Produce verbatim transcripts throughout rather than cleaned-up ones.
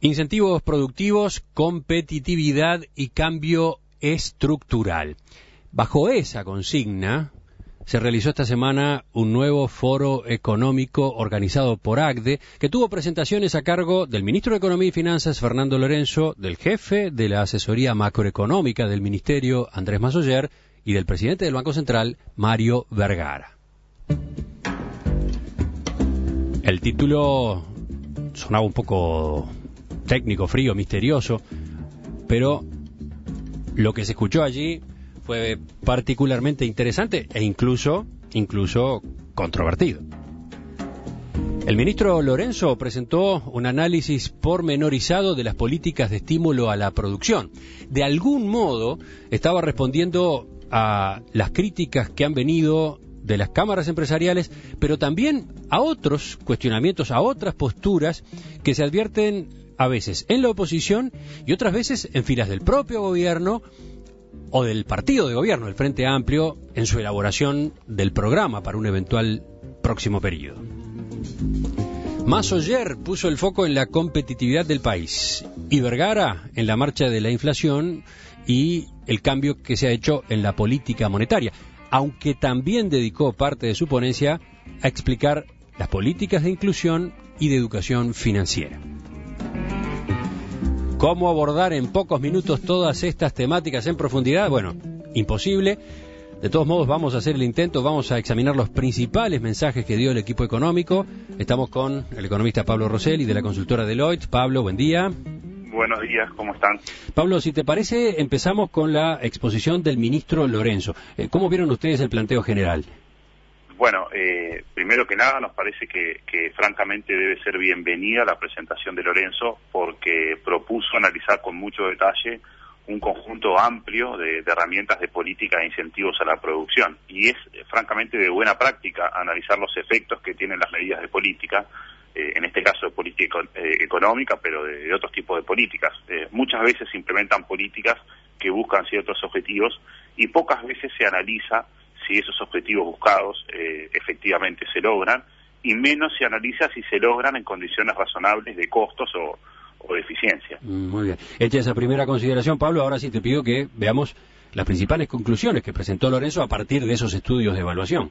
Incentivos productivos, competitividad y cambio estructural. Bajo esa consigna se realizó esta semana un nuevo foro económico organizado por A C D E, que tuvo presentaciones a cargo del ministro de Economía y Finanzas, Fernando Lorenzo, del jefe de la asesoría macroeconómica del ministerio, Andrés Massoyer, y del presidente del Banco Central, Mario Vergara. El título sonaba un poco técnico, frío, misterioso, pero lo que se escuchó allí fue particularmente interesante e incluso, incluso controvertido. El ministro Lorenzo presentó un análisis pormenorizado de las políticas de estímulo a la producción. De algún modo estaba respondiendo a las críticas que han venido de las cámaras empresariales, pero también a otros cuestionamientos, a otras posturas que se advierten a veces en la oposición y otras veces en filas del propio gobierno o del partido de gobierno, el Frente Amplio, en su elaboración del programa para un eventual próximo periodo. Massoyer puso el foco en la competitividad del país y Vergara en la marcha de la inflación y el cambio que se ha hecho en la política monetaria, aunque también dedicó parte de su ponencia a explicar las políticas de inclusión y de educación financiera. ¿Cómo abordar en pocos minutos todas estas temáticas en profundidad? Bueno, imposible. De todos modos, vamos a hacer el intento, vamos a examinar los principales mensajes que dio el equipo económico. Estamos con el economista Pablo Rosselli de la consultora Deloitte. Pablo, buen día. Buenos días, ¿cómo están? Pablo, si te parece, empezamos con la exposición del ministro Lorenzo. ¿Cómo vieron ustedes el planteo general? Bueno, eh, primero que nada nos parece que, que francamente debe ser bienvenida la presentación de Lorenzo porque propuso analizar con mucho detalle un conjunto amplio de, de herramientas de política e incentivos a la producción. Y es eh, francamente de buena práctica analizar los efectos que tienen las medidas de política, eh, en este caso de política eh, económica, pero de, de otros tipos de políticas. Eh, muchas veces se implementan políticas que buscan ciertos objetivos y pocas veces se analiza si esos objetivos buscados eh, efectivamente se logran, y menos se analiza si se logran en condiciones razonables de costos o, o de eficiencia. Muy bien. Hecha esa primera consideración, Pablo, ahora sí te pido que veamos las principales conclusiones que presentó Lorenzo a partir de esos estudios de evaluación.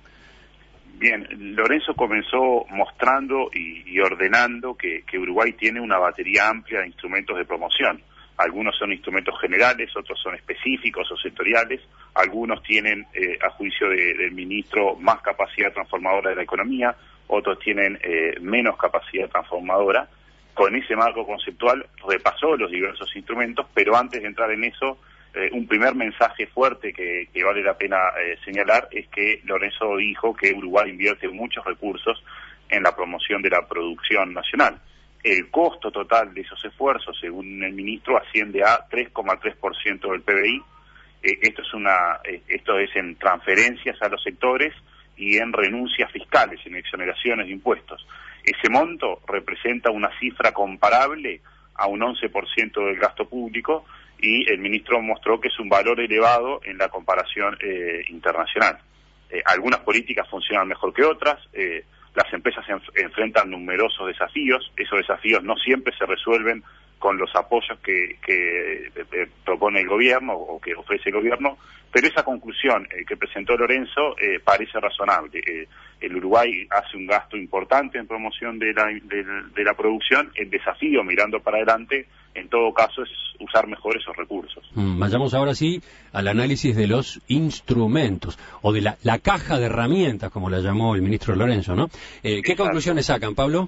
Bien, Lorenzo comenzó mostrando y, y ordenando que, que Uruguay tiene una batería amplia de instrumentos de promoción. Algunos son instrumentos generales, otros son específicos o sectoriales, algunos tienen, eh, a juicio de, del ministro, más capacidad transformadora de la economía, otros tienen eh, menos capacidad transformadora. Con ese marco conceptual repasó los diversos instrumentos, pero antes de entrar en eso, eh, un primer mensaje fuerte que, que vale la pena eh, señalar es que Lorenzo dijo que Uruguay invierte muchos recursos en la promoción de la producción nacional. El costo total de esos esfuerzos, según el ministro, asciende a tres coma tres por ciento del P B I. Eh, esto es una, eh, esto es en transferencias a los sectores y en renuncias fiscales, en exoneraciones de impuestos. Ese monto representa una cifra comparable a un once por ciento del gasto público y el ministro mostró que es un valor elevado en la comparación eh, internacional. Eh, algunas políticas funcionan mejor que otras. Eh, Las empresas se enf- enfrentan numerosos desafíos, esos desafíos no siempre se resuelven con los apoyos que, que eh, propone el gobierno o que ofrece el gobierno, pero esa conclusión eh, que presentó Lorenzo eh, parece razonable. Eh, el Uruguay hace un gasto importante en promoción de la, de, de la producción, el desafío mirando para adelante en todo caso es usar mejor esos recursos. Mm, vayamos ahora sí al análisis de los instrumentos, o de la, la caja de herramientas, como la llamó el ministro Lorenzo, ¿no? Eh, ¿Qué Exacto. conclusiones sacan, Pablo?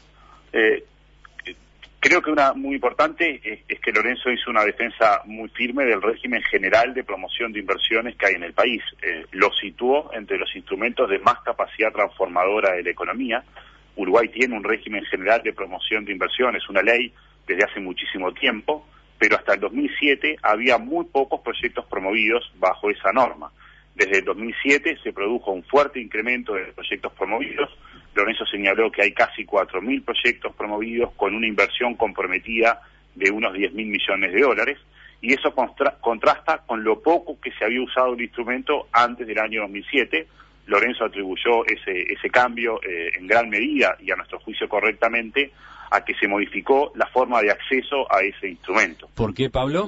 Eh, creo que una muy importante es, es que Lorenzo hizo una defensa muy firme del régimen general de promoción de inversiones que hay en el país. Eh, lo situó entre los instrumentos de más capacidad transformadora de la economía. Uruguay tiene un régimen general de promoción de inversiones, una ley desde hace muchísimo tiempo, pero hasta el dos mil siete había muy pocos proyectos promovidos bajo esa norma. Desde el dos mil siete se produjo un fuerte incremento de proyectos promovidos. Lorenzo señaló que hay casi cuatro mil proyectos promovidos con una inversión comprometida de unos diez mil millones de dólares, y eso contra- contrasta con lo poco que se había usado el instrumento antes del año dos mil siete. Lorenzo atribuyó ese, ese cambio eh, en gran medida, y a nuestro juicio correctamente, a que se modificó la forma de acceso a ese instrumento. ¿Por qué, Pablo?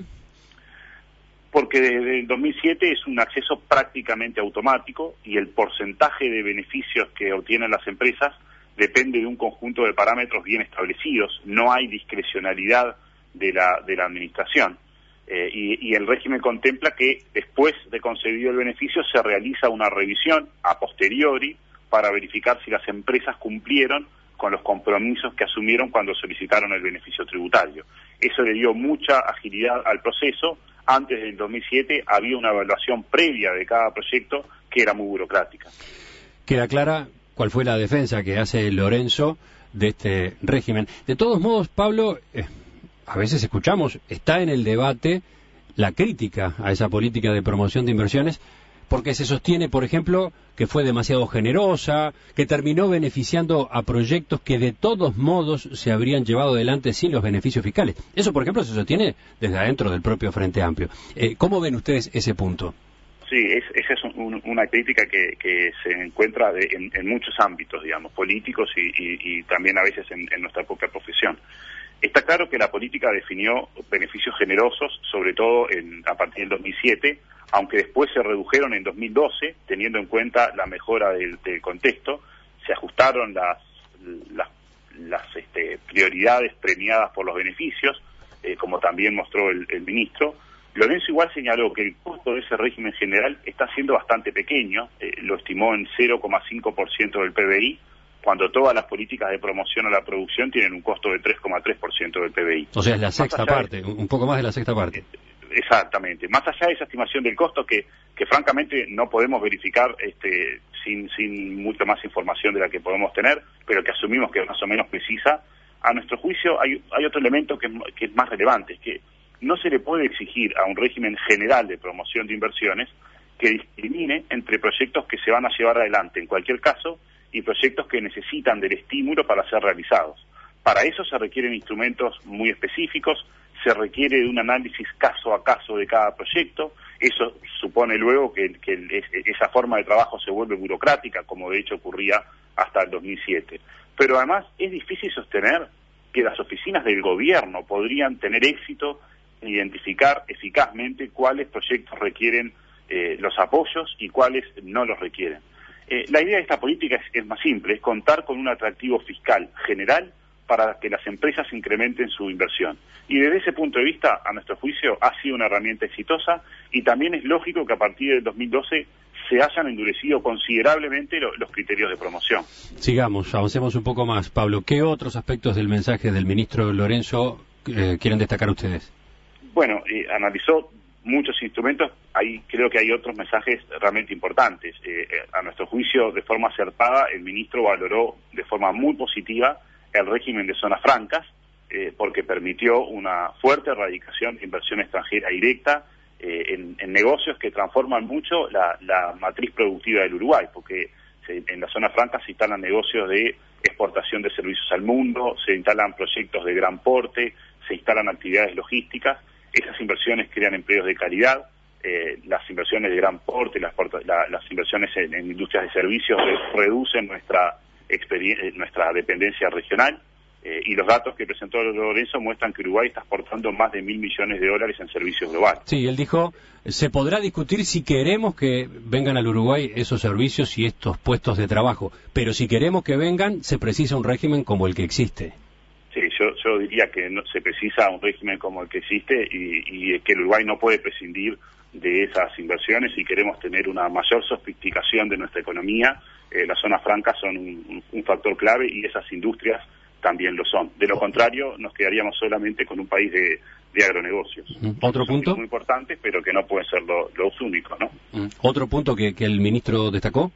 Porque desde el dos mil siete es un acceso prácticamente automático y el porcentaje de beneficios que obtienen las empresas depende de un conjunto de parámetros bien establecidos. No hay discrecionalidad de la, de la administración. Eh, y, y el régimen contempla que después de concedido el beneficio se realiza una revisión a posteriori para verificar si las empresas cumplieron con los compromisos que asumieron cuando solicitaron el beneficio tributario. Eso le dio mucha agilidad al proceso. Antes del dos mil siete había una evaluación previa de cada proyecto que era muy burocrática. Queda clara cuál fue la defensa que hace Lorenzo de este régimen. De todos modos, Pablo, eh, a veces escuchamos, está en el debate la crítica a esa política de promoción de inversiones, porque se sostiene, por ejemplo, que fue demasiado generosa, que terminó beneficiando a proyectos que de todos modos se habrían llevado adelante sin los beneficios fiscales. Eso, por ejemplo, se sostiene desde adentro del propio Frente Amplio. Eh, ¿Cómo ven ustedes ese punto? Sí, es, esa es un, una crítica que, que se encuentra de, en, en muchos ámbitos, digamos, políticos y, y, y también a veces en, en nuestra propia profesión. Está claro que la política definió beneficios generosos, sobre todo en, a partir del dos mil siete, aunque después se redujeron en dos mil doce, teniendo en cuenta la mejora del, del contexto, se ajustaron las, las, las este, prioridades premiadas por los beneficios, eh, como también mostró el, el ministro. Lorenzo igual señaló que el costo de ese régimen general está siendo bastante pequeño, eh, lo estimó en cero coma cinco por ciento del P B I, cuando todas las políticas de promoción a la producción tienen un costo de tres coma tres por ciento del P B I. O sea, es la sexta parte, de, un poco más de la sexta parte. Exactamente. Más allá de esa estimación del costo que, que francamente no podemos verificar este, sin, sin mucha más información de la que podemos tener, pero que asumimos que es más o menos precisa, a nuestro juicio hay, hay otro elemento que, que es más relevante, es que no se le puede exigir a un régimen general de promoción de inversiones que discrimine entre proyectos que se van a llevar adelante en cualquier caso y proyectos que necesitan del estímulo para ser realizados. Para eso se requieren instrumentos muy específicos, se requiere de un análisis caso a caso de cada proyecto. Eso supone luego que, que esa forma de trabajo se vuelve burocrática, como de hecho ocurría hasta el dos mil siete. Pero además es difícil sostener que las oficinas del gobierno podrían tener éxito en identificar eficazmente cuáles proyectos requieren eh, los apoyos y cuáles no los requieren. Eh, la idea de esta política es, es más simple, es contar con un atractivo fiscal general para que las empresas incrementen su inversión. Y desde ese punto de vista, a nuestro juicio, ha sido una herramienta exitosa y también es lógico que a partir del dos mil doce se hayan endurecido considerablemente lo, los criterios de promoción. Sigamos, avancemos un poco más. Pablo, ¿qué otros aspectos del mensaje del ministro Lorenzo eh, quieren destacar ustedes? Bueno, eh, analizó muchos instrumentos, ahí creo que hay otros mensajes realmente importantes. Eh, a nuestro juicio, de forma acertada, el ministro valoró de forma muy positiva el régimen de zonas francas, eh, porque permitió una fuerte erradicación de inversión extranjera directa eh, en, en negocios que transforman mucho la, la matriz productiva del Uruguay, porque se, en las zonas francas se instalan negocios de exportación de servicios al mundo, se instalan proyectos de gran porte, se instalan actividades logísticas. Esas inversiones crean empleos de calidad, eh, las inversiones de gran porte, las, la, las inversiones en, en industrias de servicios re, reducen nuestra nuestra dependencia regional, eh, y los datos que presentó Lorenzo muestran que Uruguay está exportando más de mil millones de dólares en servicios globales. Sí, él dijo, se podrá discutir si queremos que vengan al Uruguay esos servicios y estos puestos de trabajo, pero si queremos que vengan, se precisa un régimen como el que existe. Sí, yo, yo diría que no, se precisa un régimen como el que existe y, y que el Uruguay no puede prescindir de esas inversiones si queremos tener una mayor sofisticación de nuestra economía. Eh, las zonas francas son un, un factor clave y esas industrias también lo son. De lo contrario, nos quedaríamos solamente con un país de, de agronegocios. ¿Otro punto? Muy importante, pero que no pueden ser lo, los únicos, ¿no? ¿Otro punto que, que el ministro destacó?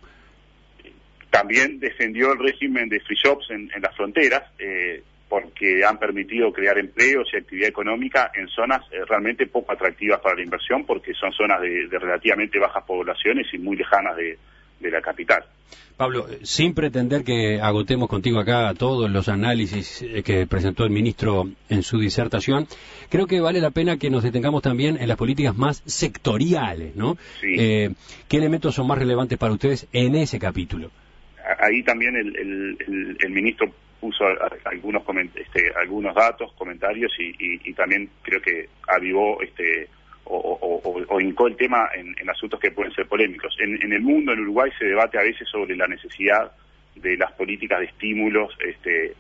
También defendió el régimen de free shops en, en las fronteras, eh, porque han permitido crear empleos y actividad económica en zonas eh, realmente poco atractivas para la inversión, porque son zonas de, de relativamente bajas poblaciones y muy lejanas de, de la capital. Pablo, sin pretender que agotemos contigo acá todos los análisis que presentó el ministro en su disertación, creo que vale la pena que nos detengamos también en las políticas más sectoriales, ¿no? Sí. Eh, ¿Qué elementos son más relevantes para ustedes en ese capítulo? Ahí también el, el, el, el ministro puso a, a, algunos coment este, algunos datos, comentarios y, y, y también creo que avivó este o, o, o, o hincó el tema en, en asuntos que pueden ser polémicos. En, en el mundo, en Uruguay, se debate a veces sobre la necesidad de las políticas de estímulos este,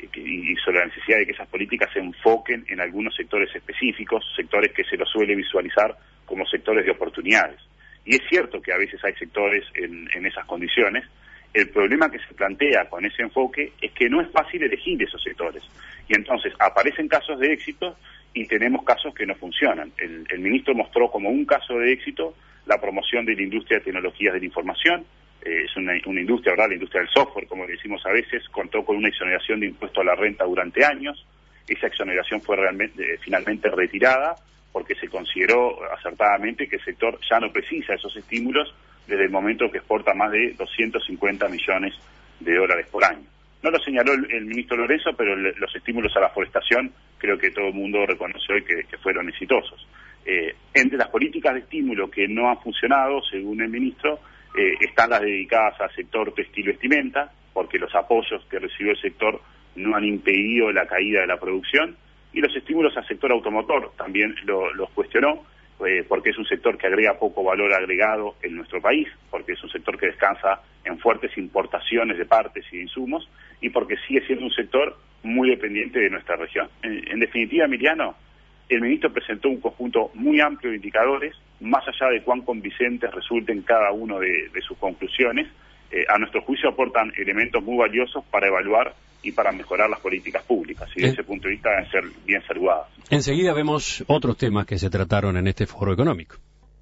y sobre la necesidad de que esas políticas se enfoquen en algunos sectores específicos, sectores que se los suele visualizar como sectores de oportunidades. Y es cierto que a veces hay sectores en, en esas condiciones. El problema que se plantea con ese enfoque es que no es fácil elegir esos sectores. Y entonces aparecen casos de éxito y tenemos casos que no funcionan. El, el ministro mostró como un caso de éxito la promoción de la industria de tecnologías de la información. Eh, es una, una industria, ¿verdad? La industria del software, como decimos a veces, contó con una exoneración de impuesto a la renta durante años. Esa exoneración fue realmente, eh, finalmente retirada porque se consideró acertadamente que el sector ya no precisa esos estímulos desde el momento que exporta más de doscientos cincuenta millones de dólares por año. No lo señaló el, el ministro Lorenzo, pero el, los estímulos a la forestación creo que todo el mundo reconoce hoy que, que fueron exitosos. Eh, entre las políticas de estímulo que no han funcionado, según el ministro, eh, están las dedicadas al sector textil y vestimenta, porque los apoyos que recibió el sector no han impedido la caída de la producción, y los estímulos al sector automotor también lo, los cuestionó, eh, porque es un sector que agrega poco valor agregado en nuestro país, porque es un sector que descansa en fuertes importaciones de partes y de insumos, y porque sigue siendo un sector muy dependiente de nuestra región. En, en definitiva, Emiliano, el ministro presentó un conjunto muy amplio de indicadores, más allá de cuán convincentes resulten cada uno de, de sus conclusiones, eh, a nuestro juicio aportan elementos muy valiosos para evaluar y para mejorar las políticas públicas, y desde ese punto de vista deben ser bien saludadas. Enseguida vemos otros temas que se trataron en este foro económico.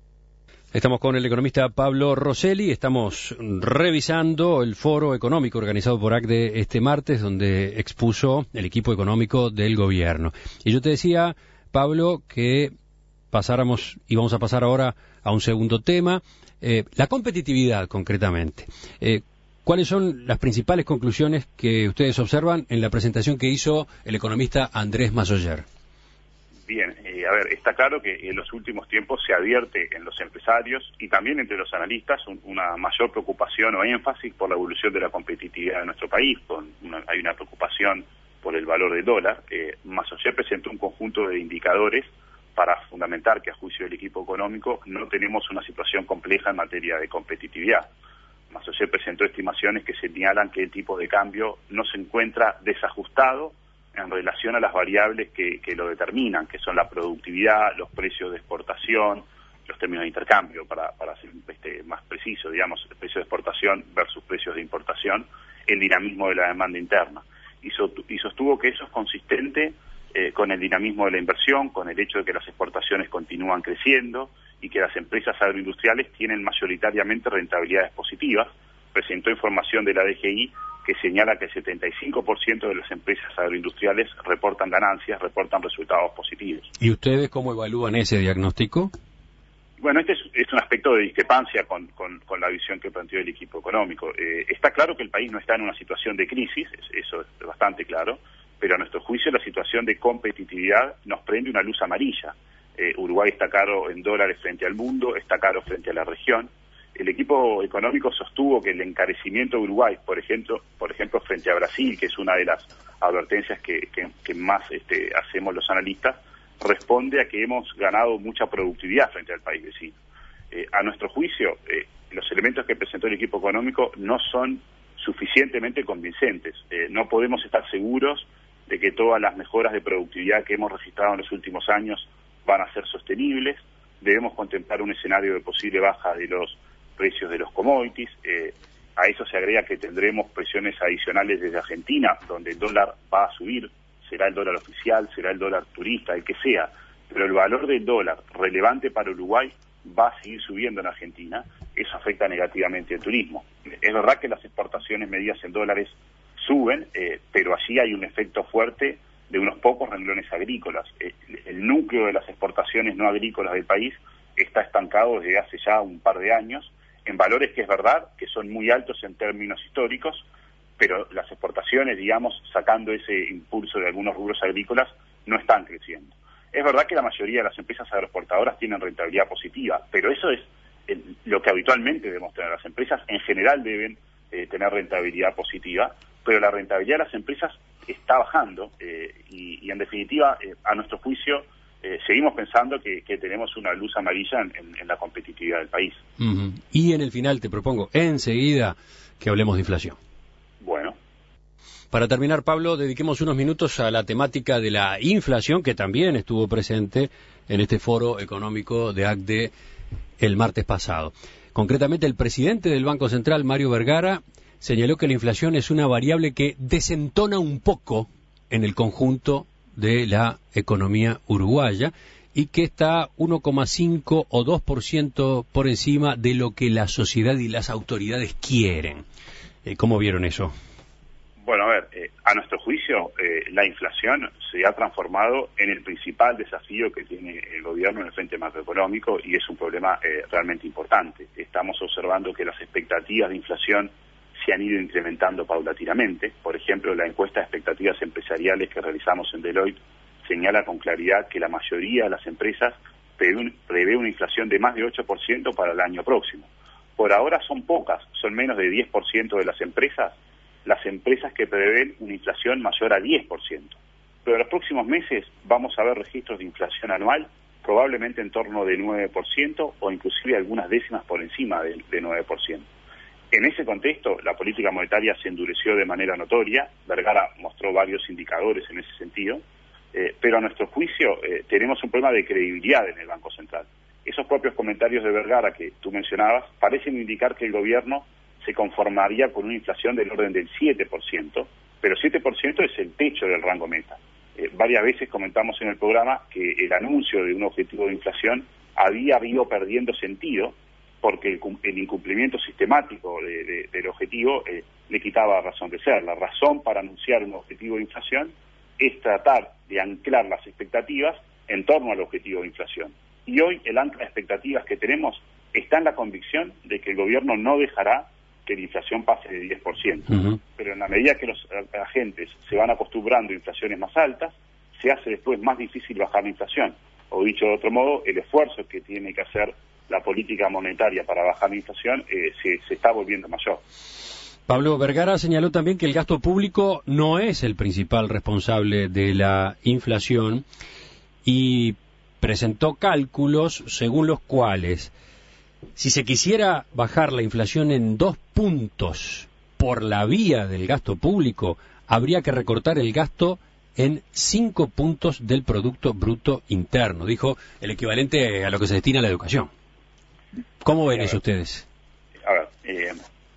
Estamos con el economista Pablo Rosselli, estamos revisando el foro económico organizado por A C D E este martes, donde expuso el equipo económico del gobierno. Y yo te decía, Pablo, que pasáramos, y vamos a pasar ahora a un segundo tema, eh, la competitividad concretamente. Eh, ¿Cuáles son las principales conclusiones que ustedes observan en la presentación que hizo el economista Andrés Massoyer? Bien, eh, a ver, está claro que en los últimos tiempos se advierte en los empresarios y también entre los analistas un, una mayor preocupación o énfasis por la evolución de la competitividad de nuestro país. Con una, hay una preocupación por el valor del dólar. Eh, Massoyer presentó un conjunto de indicadores para fundamentar que a juicio del equipo económico no tenemos una situación compleja en materia de competitividad. Massoyer presentó estimaciones que señalan que el tipo de cambio no se encuentra desajustado en relación a las variables que, que lo determinan, que son la productividad, los precios de exportación, los términos de intercambio, para, para ser este, más preciso, digamos, el precio de exportación versus precios de importación, el dinamismo de la demanda interna. Y, so, y sostuvo que eso es consistente eh, con el dinamismo de la inversión, con el hecho de que las exportaciones continúan creciendo y que las empresas agroindustriales tienen mayoritariamente rentabilidades positivas. Presentó información de la D G I que señala que el setenta y cinco por ciento de las empresas agroindustriales reportan ganancias, reportan resultados positivos. ¿Y ustedes cómo evalúan ese diagnóstico? Bueno, este es, es un aspecto de discrepancia con, con, con la visión que planteó el equipo económico. Eh, está claro que el país no está en una situación de crisis, eso es bastante claro, pero a nuestro juicio la situación de competitividad nos prende una luz amarilla. Eh, Uruguay está caro en dólares frente al mundo, está caro frente a la región. El equipo económico sostuvo que el encarecimiento de Uruguay, por ejemplo, por ejemplo frente a Brasil, que es una de las advertencias que, que, que más este, hacemos los analistas, responde a que hemos ganado mucha productividad frente al país vecino. Eh, a nuestro juicio, eh, los elementos que presentó el equipo económico no son suficientemente convincentes. Eh, no podemos estar seguros de que todas las mejoras de productividad que hemos registrado en los últimos años van a ser sostenibles. Debemos contemplar un escenario de posible baja de los precios de los commodities. Eh, a eso se agrega que tendremos presiones adicionales desde Argentina, donde el dólar va a subir, será el dólar oficial, será el dólar turista, el que sea, pero el valor del dólar relevante para Uruguay va a seguir subiendo en Argentina. Eso afecta negativamente al turismo. Es verdad que las exportaciones medidas en dólares suben, eh, pero allí hay un efecto fuerte de unos pocos renglones agrícolas. Eh, el núcleo de las exportaciones no agrícolas del país está estancado desde hace ya un par de años, en valores que es verdad que son muy altos en términos históricos, pero las exportaciones, digamos, sacando ese impulso de algunos rubros agrícolas, no están creciendo. Es verdad que la mayoría de las empresas agroexportadoras tienen rentabilidad positiva, pero eso es el, lo que habitualmente debemos tener. Las empresas en general deben eh, tener rentabilidad positiva, pero la rentabilidad de las empresas está bajando eh, y, y en definitiva, eh, a nuestro juicio, eh, seguimos pensando que, que tenemos una luz amarilla en, en, en la competitividad del país. Uh-huh. Y en el final te propongo enseguida que hablemos de inflación. Bueno. Para terminar, Pablo, dediquemos unos minutos a la temática de la inflación, que también estuvo presente en este foro económico de A C D E el martes pasado. Concretamente, el presidente del Banco Central, Mario Vergara, señaló que la inflación es una variable que desentona un poco en el conjunto de la economía uruguaya y que está uno coma cinco o dos por ciento por encima de lo que la sociedad y las autoridades quieren. Eh, ¿Cómo vieron eso? Bueno, a ver, eh, a nuestro juicio, eh, la inflación se ha transformado en el principal desafío que tiene el gobierno en el frente macroeconómico y es un problema eh, realmente importante. Estamos observando que las expectativas de inflación se han ido incrementando paulatinamente. Por ejemplo, la encuesta de expectativas empresariales que realizamos en Deloitte señala con claridad que la mayoría de las empresas prevé, un, prevé una inflación de más de ocho por ciento para el año próximo. Por ahora son pocas, son menos de diez por ciento de las empresas, las empresas que prevén una inflación mayor a diez por ciento. Pero en los próximos meses vamos a ver registros de inflación anual probablemente en torno de nueve por ciento o inclusive algunas décimas por encima de, de nueve por ciento. En ese contexto, la política monetaria se endureció de manera notoria. Vergara mostró varios indicadores en ese sentido, eh, pero a nuestro juicio eh, tenemos un problema de credibilidad en el Banco Central. Esos propios comentarios de Vergara que tú mencionabas parecen indicar que el gobierno se conformaría con una inflación del orden del siete por ciento, pero siete por ciento es el techo del rango meta. Eh, varias veces comentamos en el programa que el anuncio de un objetivo de inflación había ido perdiendo sentido porque el, el incumplimiento sistemático de, de, del objetivo eh, le quitaba razón de ser. La razón para anunciar un objetivo de inflación es tratar de anclar las expectativas en torno al objetivo de inflación. Y hoy el ancla de expectativas que tenemos está en la convicción de que el gobierno no dejará que la inflación pase de diez por ciento. Uh-huh. Pero en la medida que los agentes se van acostumbrando a inflaciones más altas, se hace después más difícil bajar la inflación. O dicho de otro modo, el esfuerzo que tiene que hacer la política monetaria para bajar la inflación eh, se, se está volviendo mayor. Pablo Vergara señaló también que el gasto público no es el principal responsable de la inflación y presentó cálculos según los cuales si se quisiera bajar la inflación en dos puntos por la vía del gasto público, habría que recortar el gasto en cinco puntos del Producto Bruto Interno, dijo, el equivalente a lo que se destina a la educación. ¿Cómo ven eso ustedes? A ver, eh,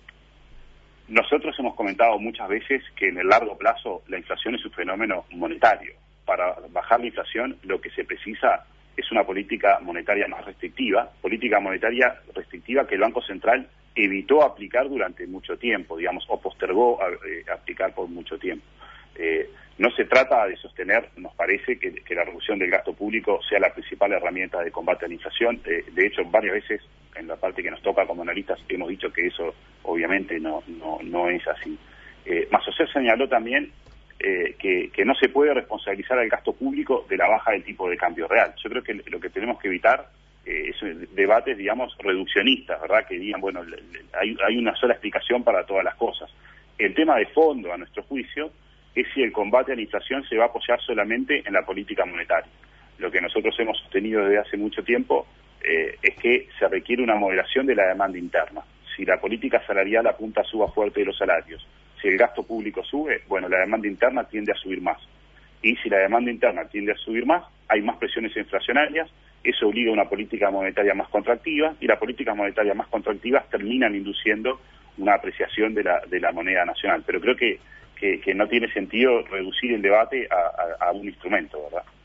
nosotros hemos comentado muchas veces que en el largo plazo la inflación es un fenómeno monetario. Para bajar la inflación lo que se precisa es una política monetaria más restrictiva, política monetaria restrictiva que el Banco Central evitó aplicar durante mucho tiempo, digamos, o postergó a, eh, aplicar por mucho tiempo. Eh, no se trata de sostener, nos parece, que, que la reducción del gasto público sea la principal herramienta de combate a la inflación. Eh, de hecho, varias veces, en la parte que nos toca como analistas, hemos dicho que eso obviamente no, no, no es así. Eh, Massocer señaló también eh, que, que no se puede responsabilizar al gasto público de la baja del tipo de cambio real. Yo creo que lo que tenemos que evitar eh, es debates, digamos, reduccionistas, ¿verdad? Que digan, bueno, le, le, hay, hay una sola explicación para todas las cosas. El tema de fondo, a nuestro juicio, es si el combate a la inflación se va a apoyar solamente en la política monetaria. Lo que nosotros hemos sostenido desde hace mucho tiempo eh, es que se requiere una moderación de la demanda interna. Si la política salarial apunta a suba fuerte de los salarios, si el gasto público sube, bueno, la demanda interna tiende a subir más. Y si la demanda interna tiende a subir más, hay más presiones inflacionarias, eso obliga a una política monetaria más contractiva, y las políticas monetarias más contractivas terminan induciendo una apreciación de la, de la moneda nacional. Pero creo que Que, que no tiene sentido reducir el debate a, a, a un instrumento, ¿verdad?